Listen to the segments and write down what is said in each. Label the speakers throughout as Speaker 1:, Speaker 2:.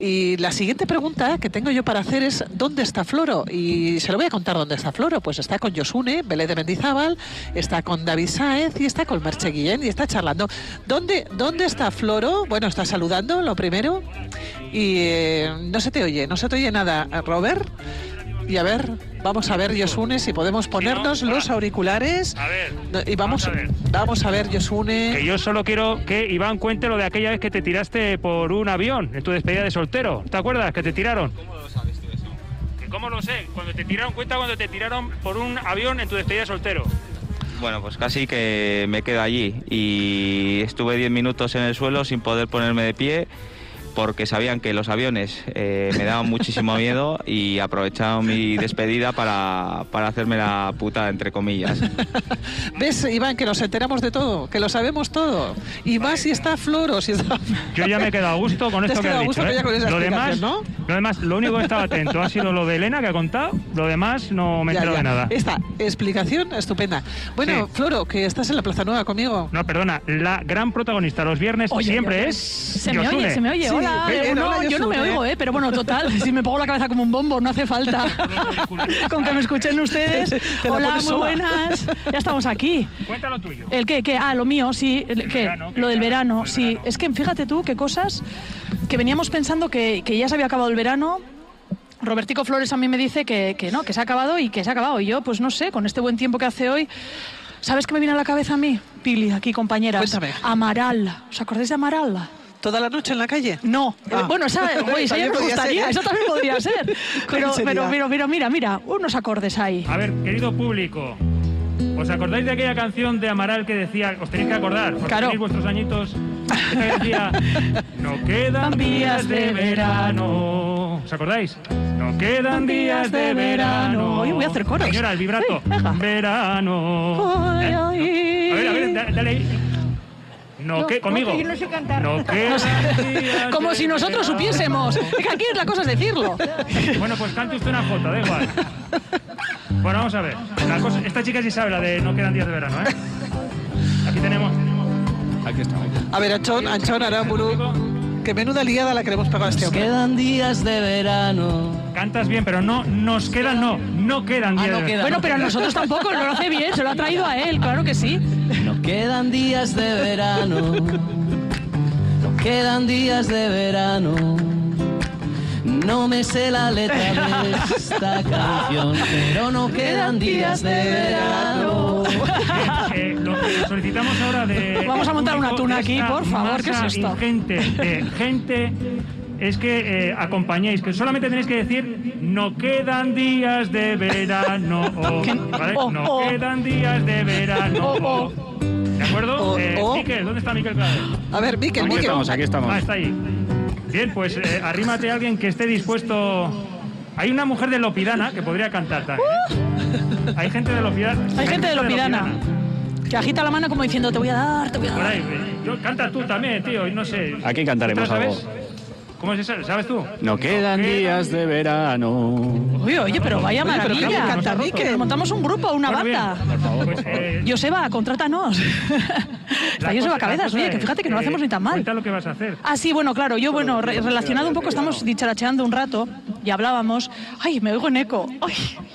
Speaker 1: Y la siguiente pregunta que tengo yo para hacer es ¿dónde está Floro? Y se lo voy a contar dónde está Floro. Pues está con Josune Vélez de Mendizábal, está con David Sáez y está con Merche Guillén y está charlando. ¿Dónde está Floro? Bueno, está saludando, lo primero. Y no se te oye nada, Robert. Y a ver, vamos a ver, Josune, si podemos ponernos los auriculares.
Speaker 2: A ver.
Speaker 1: Y vamos a ver, Josune.
Speaker 2: Que yo solo quiero que Iván cuente lo de aquella vez que te tiraste por un avión en tu despedida de soltero. ¿Te acuerdas que te tiraron?
Speaker 3: ¿Cómo lo sabes tú eso?
Speaker 2: ¿Que cómo lo sé? Cuando te tiraron por un avión en tu despedida de soltero.
Speaker 3: Bueno, pues casi que me quedo allí y estuve 10 minutos en el suelo sin poder ponerme de pie, porque sabían que los aviones me daban muchísimo miedo y aprovecharon mi despedida para hacerme la puta, entre comillas.
Speaker 1: ¿Ves, Iván, que nos enteramos de todo? Que lo sabemos todo. Y más si está Floro, si está...
Speaker 2: Yo ya me he quedado a gusto con esto que has dicho. Lo demás, lo único que he estado atento ha sido lo de Elena, que ha contado. Lo demás no me he enterado de nada.
Speaker 1: Esta explicación estupenda. Bueno, sí. Floro, que estás en la Plaza Nueva conmigo.
Speaker 2: No, perdona, la gran protagonista los viernes siempre es
Speaker 4: Se me oye.
Speaker 1: Sí.
Speaker 4: Hola, yo no me oigo, pero bueno, total, si me pongo la cabeza como un bombo, no hace falta. Con que me escuchen ustedes. Hola, muy buenas. Ya estamos aquí.
Speaker 2: Cuéntalo tuyo.
Speaker 4: ¿El qué? Lo mío, sí. Lo del verano, sí. Es que fíjate tú qué cosas que veníamos pensando que ya se había acabado el verano. Robertico Flores a mí me dice que no, que se ha acabado y que se ha acabado. Y yo, pues no sé, con este buen tiempo que hace hoy... ¿Sabes qué me viene a la cabeza a mí? Pili, aquí, compañeras.
Speaker 1: Cuéntame.
Speaker 4: Amaral. ¿Os acordáis de Amaral?
Speaker 1: ¿Toda la noche en la calle?
Speaker 4: No. Bueno, esa ya me gustaría, eso también podría ser. Pero mira, unos acordes ahí.
Speaker 2: A ver, querido público, ¿os acordáis de aquella canción de Amaral que decía, os tenéis que acordar, porque tenéis vuestros añitos, esa que decía, no quedan días de verano? ¿Os acordáis? No quedan días de verano.
Speaker 4: Hoy voy a hacer coros.
Speaker 2: Señora, el vibrato. Verano. A ver, dale ahí. Conmigo.
Speaker 4: Yo no sé cantar.
Speaker 2: Como
Speaker 4: si nosotros supiésemos. Es que aquí la cosa es decirlo.
Speaker 2: Bueno, pues cante usted una jota, da igual. Bueno, vamos a ver. Esta chica sí sabe la de no quedan días de verano, ¿eh? Aquí tenemos.
Speaker 3: Aquí estamos.
Speaker 1: A ver, Anchón Aramburu, que menuda liada la que le hemos pegado a este hombre.
Speaker 5: Quedan días de verano.
Speaker 2: Cantas bien, pero no quedan días de verano.
Speaker 4: Bueno, pero a nosotros tampoco, no lo hace bien, se lo ha traído a él, claro que sí.
Speaker 5: No quedan días de verano. No quedan días de verano. No me sé la letra de esta canción, pero no quedan días de verano.
Speaker 2: Lo que solicitamos ahora de...
Speaker 4: Vamos a montar una tuna aquí, por favor, ¿qué es esto?
Speaker 2: Gente, es que acompañéis, que solamente tenéis que decir no quedan días de verano, ¿vale? No quedan días de verano. ¿De acuerdo? Miquel, ¿dónde está Miquel Clavel?
Speaker 1: A ver, Miquel.
Speaker 3: Aquí estamos.
Speaker 2: Está ahí. Bien, pues arrímate a alguien que esté dispuesto. Hay una mujer de Lopidana que podría cantar también, ¿eh? Hay gente de Lopidana.
Speaker 4: Hay gente de Lopidana que agita la mano como diciendo te voy a dar.
Speaker 2: Por ahí, canta tú también, tío, y no sé.
Speaker 3: Aquí cantaremos algo.
Speaker 2: ¿Cómo es eso? ¿Sabes tú?
Speaker 3: No quedan días de verano.
Speaker 4: Oye, pero vaya maravilla.
Speaker 1: Canta Miquel.
Speaker 4: Montamos un grupo, una banda.
Speaker 3: Por favor.
Speaker 4: Joseba, contrátanos. Está Joseba Cabezas, oye, que fíjate que no lo hacemos ni tan mal.
Speaker 2: Cuenta lo que vas a hacer.
Speaker 4: Ah, sí, bueno, claro, yo, relacionado un poco, estamos dicharacheando un rato y hablábamos. Ay, me oigo en eco. Ay,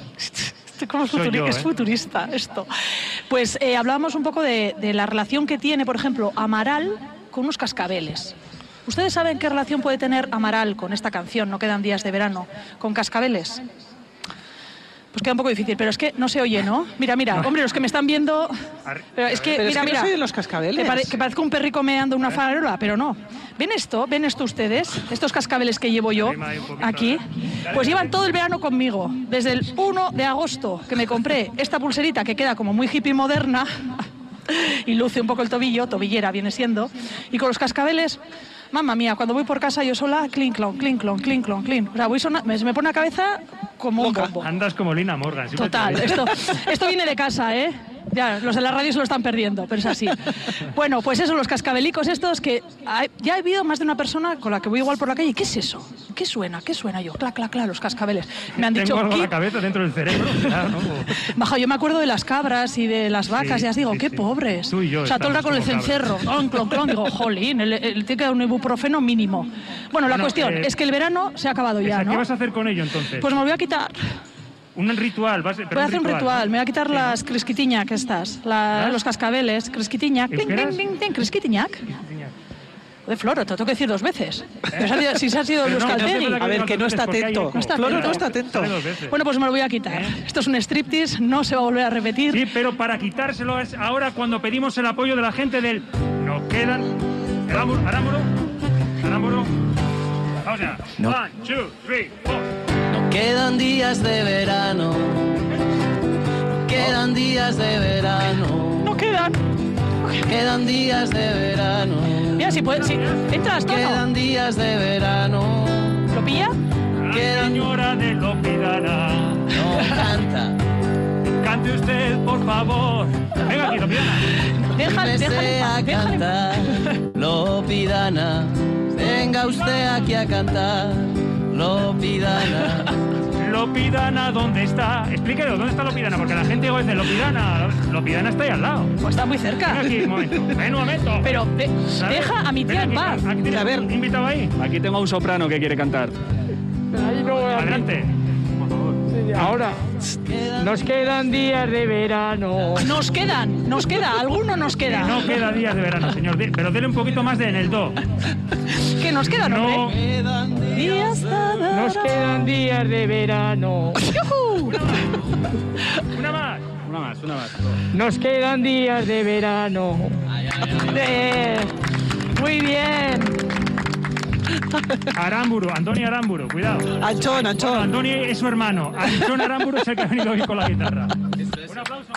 Speaker 4: es futurista esto. Pues hablábamos un poco de la relación que tiene, por ejemplo, Amaral con unos cascabeles. ¿Ustedes saben qué relación puede tener Amaral con esta canción, No quedan días de verano, con cascabeles? Pues queda un poco difícil, pero es que no se oye, ¿no? Mira, hombre, los que me están viendo... Pero es que, mira,
Speaker 1: no se oyen los cascabeles.
Speaker 4: Que parezco un perrico meando una farola, pero no. ¿Ven esto ustedes? Estos cascabeles que llevo yo aquí. Pues llevan todo el verano conmigo. Desde el 1 de agosto, que me compré esta pulserita que queda como muy hippie moderna y luce un poco el tobillo, tobillera viene siendo, y con los cascabeles... Mamma mía, cuando voy por casa yo sola, clink, clon, clink, clon, clink, clon, clink. O sea, se me pone la cabeza como un bombo.
Speaker 2: Andas como Lina Morgan.
Speaker 4: Total, esto viene de casa, ¿eh? Ya, los de la radio se lo están perdiendo, pero es así. Bueno, pues eso, los cascabelicos estos que... Ya ha habido más de una persona con la que voy igual por la calle. ¿Qué es eso? ¿Qué suena? ¿Qué suena yo? Clac, clac, clac, los cascabeles. Me han dicho...
Speaker 2: Tengo algo en la cabeza dentro del cerebro. Claro, ¿no?
Speaker 4: Baja, yo me acuerdo de las cabras y de las vacas, y ya os digo, qué pobres.
Speaker 2: Tú y yo
Speaker 4: o sea, todo el día con el cencerro. Clon, clon, clon. Digo, jolín, el tiene que dar un ibuprofeno mínimo. Bueno, la cuestión es que el verano se ha acabado ya, ¿no?
Speaker 2: ¿Qué vas a hacer con ello entonces?
Speaker 4: Pues me lo voy a quitar.
Speaker 2: Un ritual, voy a
Speaker 4: hacer un ritual, ¿no? Me voy a quitar las crisquitiñac estas, los cascabeles, crisquitiñac, crisquitiñac. De Floro, te lo tengo que decir 2 veces. Si se ha sido los Euskaltegi.
Speaker 1: A ver, que no está atento. Floro no está atento.
Speaker 4: Bueno, pues me lo voy a quitar. Esto es un striptease, no se va a volver a repetir.
Speaker 2: Sí, pero para quitárselo es ahora cuando pedimos el apoyo de la gente del... Nos quedan... Arámburo. Vamos ya. 1, 2, 3, 4.
Speaker 5: No quedan días de verano. No quedan días de verano.
Speaker 4: No quedan.
Speaker 5: Quedan días de verano.
Speaker 4: Mira, si entras, tono.
Speaker 5: Quedan días de verano.
Speaker 4: ¿Lo pilla?
Speaker 2: La señora de Lopidana.
Speaker 5: No canta.
Speaker 2: Cante usted, por favor. Venga aquí, Lopidana.
Speaker 5: Déjale a cantar, Lopidana. Venga usted aquí a cantar, Lopidana.
Speaker 2: Lopidana, ¿dónde está? Explíquelo, ¿dónde está Lopidana? Porque la gente dice Lopidana. Lopidana está ahí al lado.
Speaker 4: Pues está muy cerca.
Speaker 2: Ven aquí, un momento. Ven un momento.
Speaker 4: Pero deja a mi tía en paz.
Speaker 2: Aquí tienes un invitado ahí.
Speaker 6: Aquí tengo a un soprano que quiere cantar.
Speaker 2: Adelante.
Speaker 7: Ahora, nos quedan días de verano.
Speaker 4: Nos queda, alguno nos queda.
Speaker 2: No queda días de verano, señor, pero dele un poquito más en el do.
Speaker 4: ¿Qué nos quedan, hombre?
Speaker 7: Nos quedan días de verano.
Speaker 2: Una más.
Speaker 7: Nos quedan días de verano.
Speaker 4: Muy bien.
Speaker 2: Aramburu, Antonio Aramburu, cuidado.
Speaker 1: Anchón.
Speaker 2: Bueno, Antonio es su hermano. Anchón Aramburu es el que ha venido hoy con la guitarra. Un aplauso.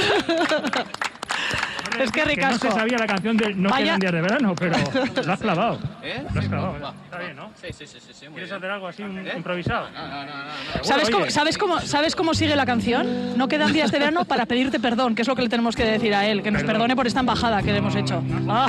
Speaker 4: Es que ricasco.
Speaker 2: No se sabía la canción de No quedan días de verano, pero lo has clavado. Lo has clavado, ¿verdad? Está bien, ¿no?
Speaker 5: Sí.
Speaker 2: ¿Quieres hacer algo así improvisado?
Speaker 5: No.
Speaker 4: ¿Sabes cómo sigue la canción? No quedan días de verano para pedirte perdón, que es lo que le tenemos que decir a él, que nos perdone por esta embajada que le hemos hecho.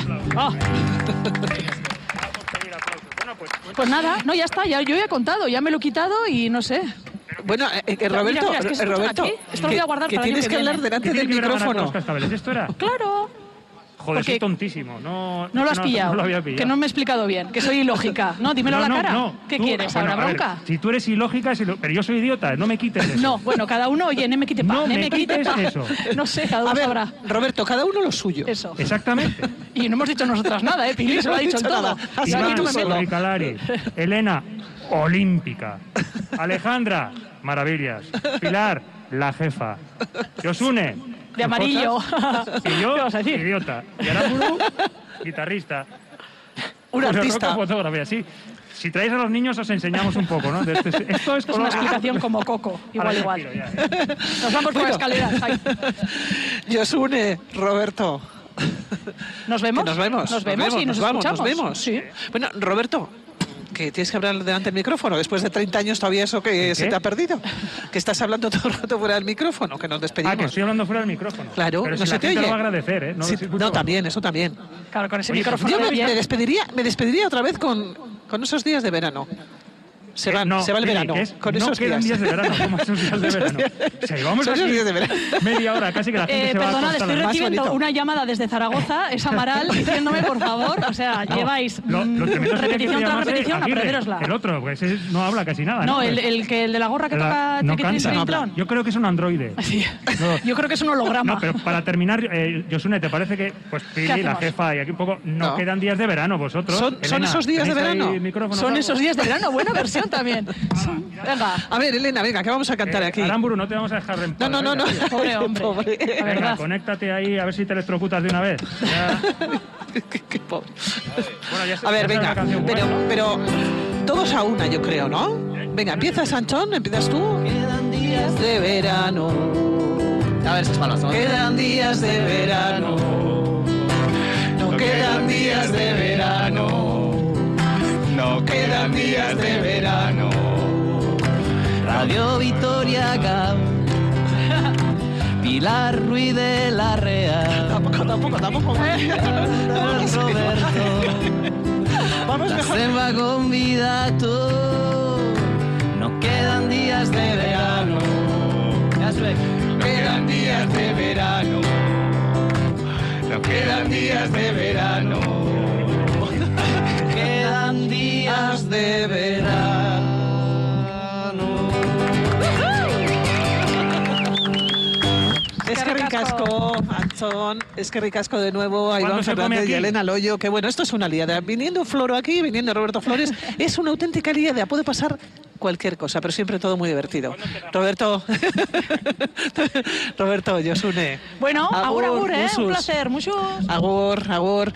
Speaker 4: Pues nada, no, ya está, ya yo ya he contado, ya me lo he quitado y no sé.
Speaker 1: Bueno, Roberto,
Speaker 4: mira, es que
Speaker 1: Roberto,
Speaker 4: esto lo voy a guardar
Speaker 1: que
Speaker 4: para el año
Speaker 1: tienes que hablar delante del micrófono.
Speaker 2: ¿Esto era?
Speaker 4: Claro.
Speaker 2: Joder, soy tontísimo. No
Speaker 4: lo has pillado.
Speaker 2: No lo había pillado.
Speaker 4: Que no me he explicado bien, que soy ilógica. No, dímelo a la cara.
Speaker 2: No,
Speaker 4: ¿Qué quieres?
Speaker 2: Bueno,
Speaker 4: ¿Ahora bronca?
Speaker 2: Si tú eres ilógica, pero yo soy idiota, no me quites eso.
Speaker 4: No, bueno, cada uno, oye, no me quite pa.
Speaker 2: No me quites eso.
Speaker 4: No sé, cada uno sabrá.
Speaker 1: Roberto, cada uno lo suyo.
Speaker 4: Eso.
Speaker 2: Exactamente.
Speaker 4: Y no hemos dicho nosotras nada, Pili se lo ha dicho en todo.
Speaker 2: Iván, Calari, Elena, olímpica. Alejandra, maravillas. Pilar, la jefa. Josune,
Speaker 4: de amarillo.
Speaker 2: Y yo, idiota. Y Aramburu, guitarrista.
Speaker 1: Un artista.
Speaker 2: Fotografía, sí. Si traéis a los niños os enseñamos un poco, ¿no? Esto es
Speaker 4: una explicación como Coco, igual. Nos vamos por las escaleras.
Speaker 1: Josune, Roberto.
Speaker 4: ¿Nos vemos?
Speaker 1: Nos vemos
Speaker 4: y nos escuchamos.
Speaker 1: Sí. Bueno, Roberto, que tienes que hablar delante del micrófono. Después de 30 años todavía eso que se te ha perdido. Que estás hablando todo el rato fuera del micrófono, que nos despedimos.
Speaker 2: Que estoy hablando fuera del micrófono.
Speaker 1: Claro,
Speaker 2: pero
Speaker 1: no
Speaker 2: si
Speaker 1: se te oye.
Speaker 2: Lo va a agradecer, ¿eh?
Speaker 1: No, también, eso también.
Speaker 4: Claro, con ese micrófono.
Speaker 1: Yo me despediría otra vez con esos días de verano. Se va el verano. Con
Speaker 2: no
Speaker 1: esos
Speaker 2: quedan días de verano, como esos días de verano. O sea, llevamos
Speaker 1: esos días de verano.
Speaker 2: Media hora casi que la gente se va a
Speaker 4: Perdona, estoy recibiendo una llamada desde Zaragoza, es Amaral, diciéndome, por favor, o sea, lleváis repetición tras repetición, aprendérosla.
Speaker 2: El otro, pues no habla casi nada.
Speaker 4: No, el de la gorra que toca
Speaker 2: no Yo creo que es un androide.
Speaker 4: Sí. Yo creo que es un holograma.
Speaker 2: No, pero para terminar, Josune, ¿te parece que pues Pili, la jefa, y aquí un poco, no quedan días de verano vosotros?
Speaker 1: ¿Son esos días de verano?
Speaker 4: Son esos días de verano, buena versión también. Venga.
Speaker 1: A ver, Elena, venga, ¿qué vamos a cantar aquí?
Speaker 2: Aramburu, no te vamos a dejar en paz.
Speaker 1: No.
Speaker 4: Pobre hombre.
Speaker 2: Venga, conéctate ahí a ver si te electrocutas de una vez.
Speaker 1: Qué pobre.
Speaker 2: Bueno, ya
Speaker 1: a ver, venga, pero todos a una, yo creo, ¿no? Venga, empieza Sanchón, empiezas tú.
Speaker 5: Quedan días de verano. A ver si es palazón. Quedan días de verano. No quedan días de verano. No quedan días de verano. Radio Vitoria Gau. Pilar Ruiz de la Rea.
Speaker 1: Tampoco.
Speaker 5: Roberto.
Speaker 1: Vamos
Speaker 5: la
Speaker 1: mejor.
Speaker 5: selva convida tú. No quedan días de verano. Ya sube. No quedan días de verano. No quedan días de verano. Quedan días de verano.
Speaker 1: Es que ricasco, Anton, es que ricasco de nuevo a Iván Fernández y a Elena Loyo, que bueno, esto es una liada. Viniendo Floro aquí, viniendo Roberto Flores, es una auténtica liada. Puede pasar cualquier cosa, pero siempre todo muy divertido. Roberto, Josune.
Speaker 4: Bueno, agur, un placer, muchos.
Speaker 1: Agur.